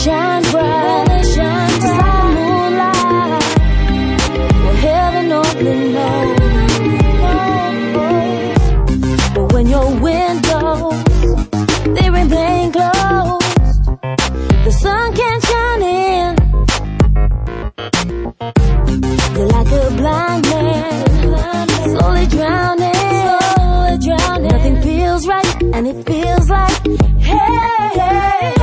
shine bright, just like the moonlight. Well, heaven only knows. But when your windows, they remain closed, the sun can't shine in. You're like a blind man, slowly drowning. Nothing feels right, and it feels like, hey, hey.